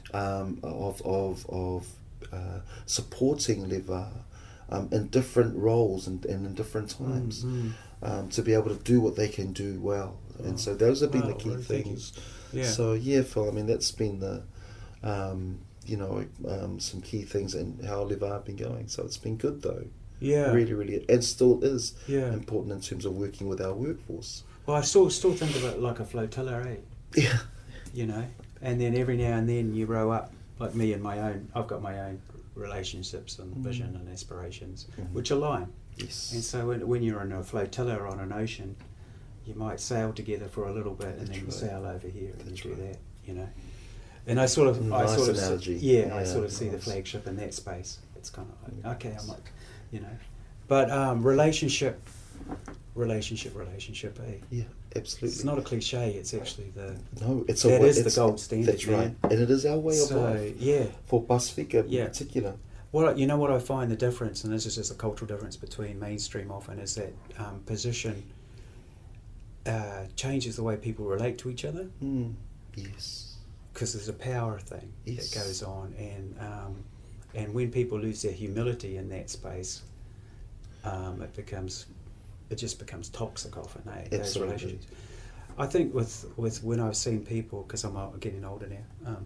Speaker 5: supporting Levar in different roles and in different times, to be able to do what they can do well. And so those have been the key things. So Phil, that's been the some key things in how Levar have been going. So it's been good though. Yeah. Really, really, and still is important in terms of working with our workforce.
Speaker 4: Well, I still think of it like a flotilla,
Speaker 5: Yeah.
Speaker 4: And then every now and then you row up, like me and I've got my own relationships and vision and aspirations, which align.
Speaker 5: Yes.
Speaker 4: And so when you're in a flotilla on an ocean, you might sail together for a little bit and then you sail over here and you do that, And I sort of,
Speaker 5: I sort of
Speaker 4: see the flagship in that space. It's kind of like, okay, I'm like, but relationship.
Speaker 5: Yeah, absolutely.
Speaker 4: It's not a cliche. It's actually the gold standard.
Speaker 5: That's right, and it is our way of life.
Speaker 4: Yeah,
Speaker 5: for Pasifika in particular.
Speaker 4: What I find the difference, and this is just a cultural difference between mainstream often, is that position changes the way people relate to each other.
Speaker 5: Yes.
Speaker 4: Because there's a power thing that goes on, and when people lose their humility in that space, it just becomes toxic often. Those relationships. I think with when I've seen people, because I'm getting older now,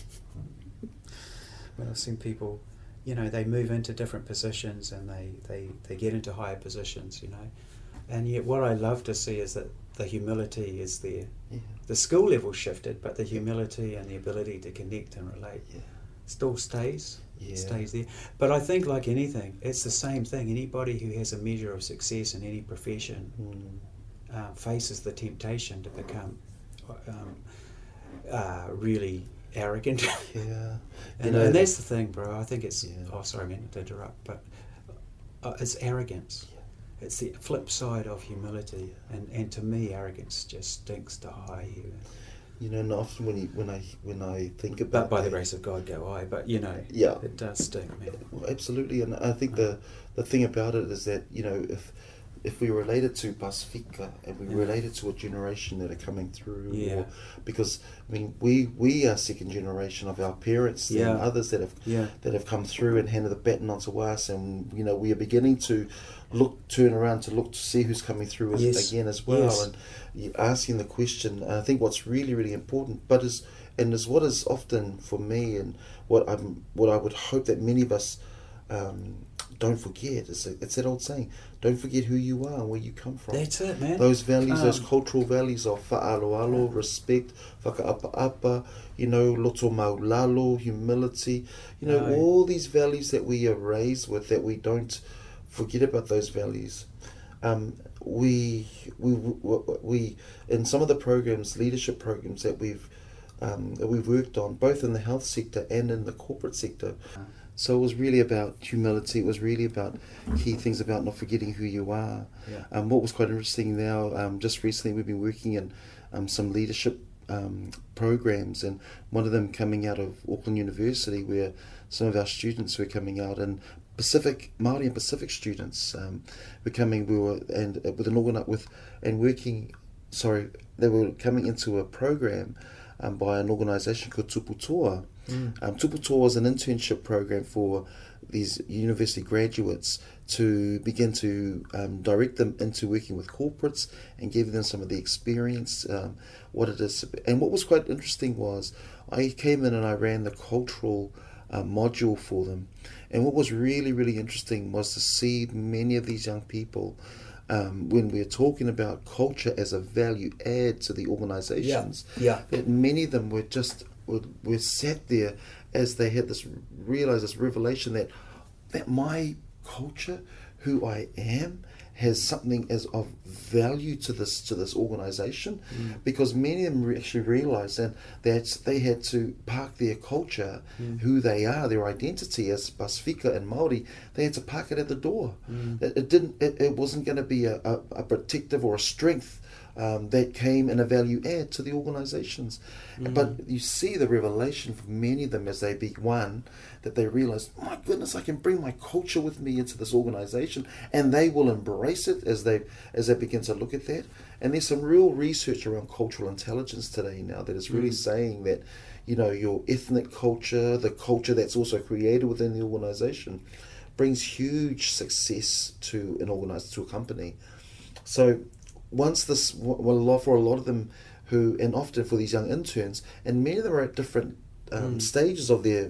Speaker 4: when I've seen people, they move into different positions and they get into higher positions, and yet what I love to see is that the humility is there. Yeah. The skill level shifted, but the humility and the ability to connect and relate still stays there. But I think, like anything, it's the same thing. Anybody who has a measure of success in any profession faces the temptation to become really arrogant.
Speaker 5: Yeah.
Speaker 4: and that's the thing, bro. I think it's... Oh, sorry, man, to interrupt, but it's arrogance. It's the flip side of humility, and to me, arrogance just stinks to high heaven.
Speaker 5: And often when I think about,
Speaker 4: but by the grace of God, go I. But it does stink, man.
Speaker 5: Well, absolutely, and I think the thing about it is that if we relate it to Pasifika and we relate it to a generation that are coming through, because we are second generation of our parents and others that have come through and handed the baton onto us, and we are beginning to turn around to see who's coming through again as well, and you're asking the question. And I think what's really, really important, is what is often for me, and what I would hope that many of us don't forget. It's that old saying, don't forget who you are and where you come from.
Speaker 4: That's it, man.
Speaker 5: Those values, those cultural values of fa'aloalo, respect, whakaapa-apa, loto maulalo, humility, all these values that we are raised with, that we don't forget about those values. We in some of the programs, leadership programs that we've worked on, both in the health sector and in the corporate sector. So it was really about humility. It was really about key things about not forgetting who you are. Yeah. What was quite interesting now, just recently we've been working in some leadership programs, and one of them coming out of Auckland University, where some of our students were coming out, and Māori and Pacific students they were coming into a program by an organisation called Tuputoa, Tuputoa was an internship program for these university graduates to begin to direct them into working with corporates and give them some of the experience, what it is. And what was quite interesting was I came in and I ran the cultural module for them. And what was really, really interesting was to see many of these young people, when we were talking about culture as a value add to the organisations, that many of them were just were sat there as they had this revelation that my culture, who I am, has something as of value to this organisation, because many of them actually realised that they had to park their culture, who they are, their identity as Pasifika and Māori, they had to park it at the door. It wasn't going to be a protective or a strength that came in a value add to the organisations. But you see the revelation for many of them as they one, that they realise, my goodness, I can bring my culture with me into this organisation, and they will embrace it as they begin to look at that. And there's some real research around cultural intelligence today now that is really saying that, you know, your ethnic culture, the culture that's also created within the organisation, brings huge success to to a company. So once this, for a lot of them who, and often for these young interns, and many of them are at different stages of their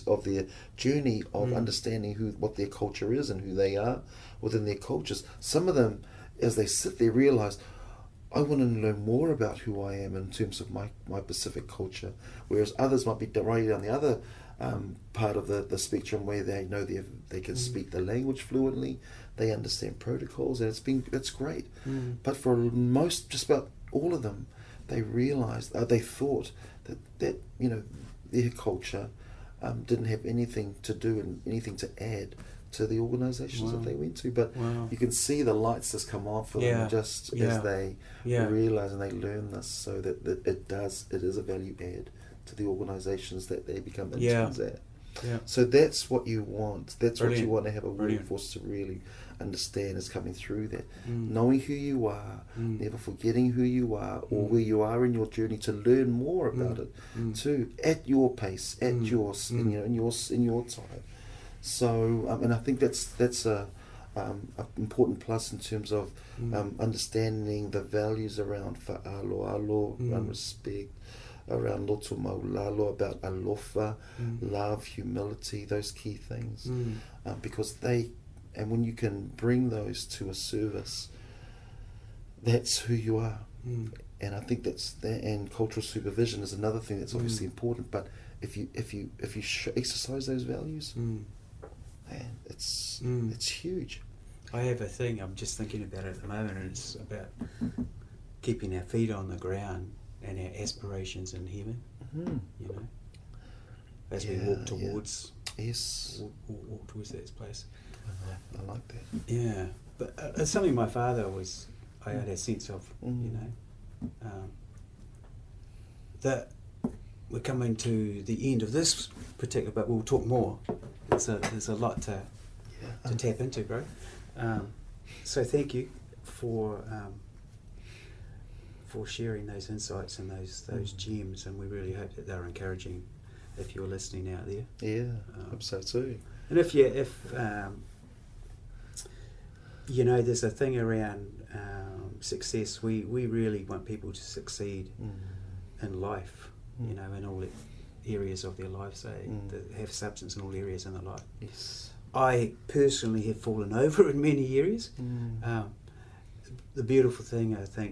Speaker 5: journey of understanding what their culture is and who they are within their cultures. Some of them, as they sit there, realise, I want to learn more about who I am in terms of my Pacific culture, whereas others might be right down the other part of the spectrum where they know they can speak the language fluently, they understand protocols, and it's great. But for most, just about all of them, they realised, they thought that you know, their culture didn't have anything to do and anything to add to the organisations that they went to. But you can see the lights just come on for them just as they realise and they learn this, so that it is a value add to the organisations that they become interns at. So that's what you want. That's what you want to have a workforce to really understand, is coming through that. Knowing who you are, never forgetting who you are or where you are in your journey, to learn more about it too, at your pace, at yours, in your time. So and I think that's a important plus in terms of understanding the values around fa'aloalo, around respect, around loto maulalo, about alofa, love, humility, those key things, because and when you can bring those to a service, that's who you are. And I think and cultural supervision is another thing that's obviously important. But if you exercise those values, man, it's huge.
Speaker 4: I have a thing, I'm just thinking about it at the moment, and it's about keeping our feet on the ground and our aspirations in heaven, you know, as we walk towards walk towards that place.
Speaker 5: I like that.
Speaker 4: Yeah, but it's something my father I had a sense of, you know, that we're coming to the end of this particular, but we'll talk more. There's a lot to tap into, bro. So thank you for sharing those insights and those gems, and we really hope that they're encouraging if you're listening out there.
Speaker 5: Yeah, I hope so too.
Speaker 4: And if you know, there's a thing around success. We really want people to succeed in life, you know, in all areas of their lives. They have substance in all areas in their life.
Speaker 5: Yes.
Speaker 4: I personally have fallen over in many areas. The beautiful thing, I think,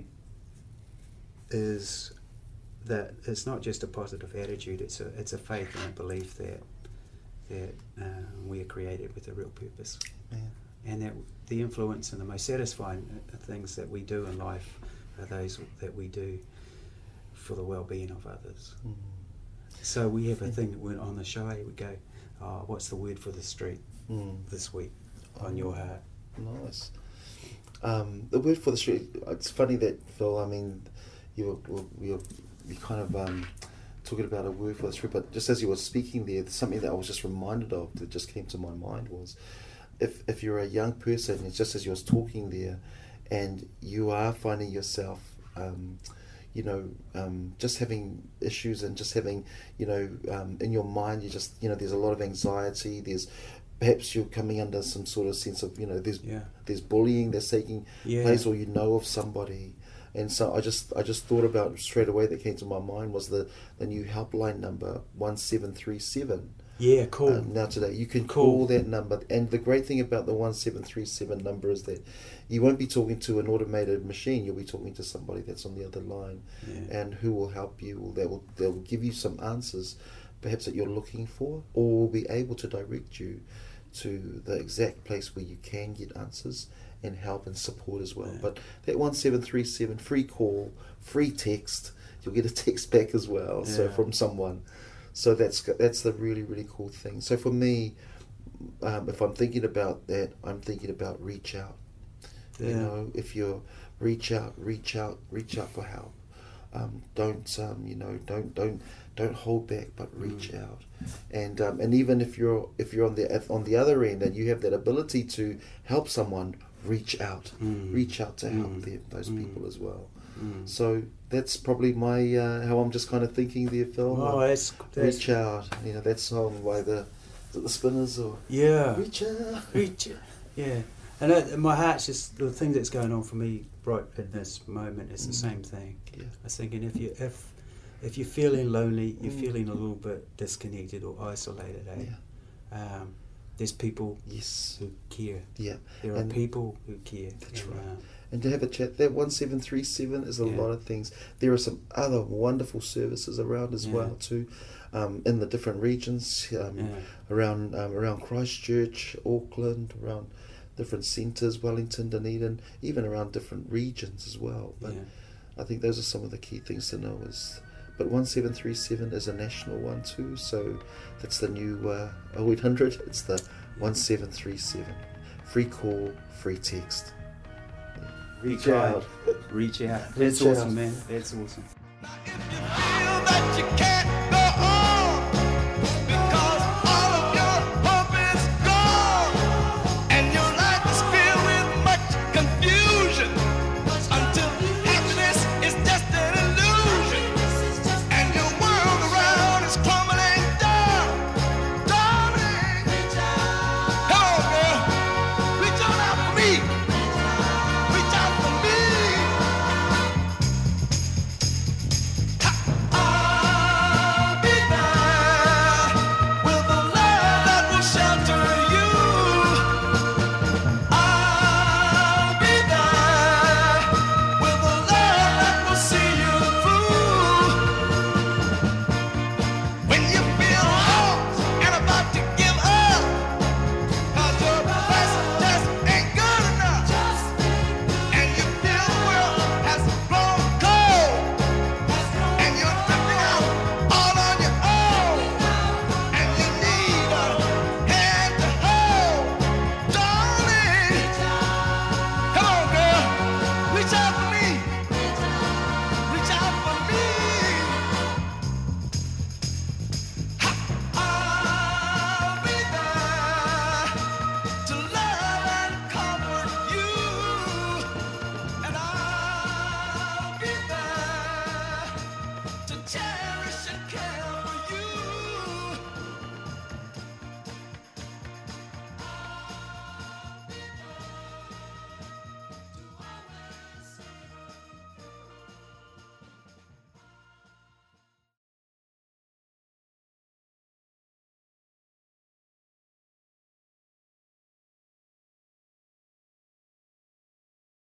Speaker 4: is that it's not just a positive attitude, it's a faith and a belief that we are created with a real purpose. And that the influence and the most satisfying things that we do in life are those that we do for the well-being of others. So we have a thing that went on the show, we go, what's the word for the street this week on your heart?
Speaker 5: Nice. The word for the street, it's funny that, Phil, I mean, you're kind of talking about a word for the street, but just as you were speaking there, something that I was just reminded of that just came to my mind was, if you're a young person, it's just as you was talking there, and you are finding yourself, just having issues and just having, in your mind, you just, there's a lot of anxiety. There's perhaps you're coming under some sort of sense of, there's bullying that's taking place, or of somebody. And so I just thought about straight away that came to my mind was the new helpline number 1737.
Speaker 4: Yeah, cool.
Speaker 5: Now today you can call that number, and the great thing about the 1737 number is that you won't be talking to an automated machine. You'll be talking to somebody that's on the other line, and who will help you. They'll give you some answers, perhaps that you're looking for, or will be able to direct you to the exact place where you can get answers and help and support as well. But that 1737, free call, free text, you'll get a text back as well, so from someone. So that's the really, really cool thing. So for me, if I'm thinking about that, I'm thinking about reach out. If you're reach out for help. Don't hold back, but reach out. And even if you're on the other end and you have that ability to help someone, reach out to help those people as well. So that's probably my how I'm just kind of thinking there, Phil.
Speaker 4: That's
Speaker 5: reach out. That song by the Spinners, or reach out.
Speaker 4: Yeah. And my heart's just the thing that's going on for me right in this moment is the same thing. I was thinking if you're feeling lonely, you're feeling a little bit disconnected or isolated, there's people who care. Yeah. There are people who care.
Speaker 5: That's right. And to have a chat, that 1737 is a lot of things. There are some other wonderful services around as well too, in the different regions, around Christchurch, Auckland, around different centres, Wellington, Dunedin, even around different regions as well. But I think those are some of the key things to know. But 1737 is a national one too, so that's the new 0800. It's the 1737. Free call, free text.
Speaker 4: Reach out. That's awesome, man. That's awesome.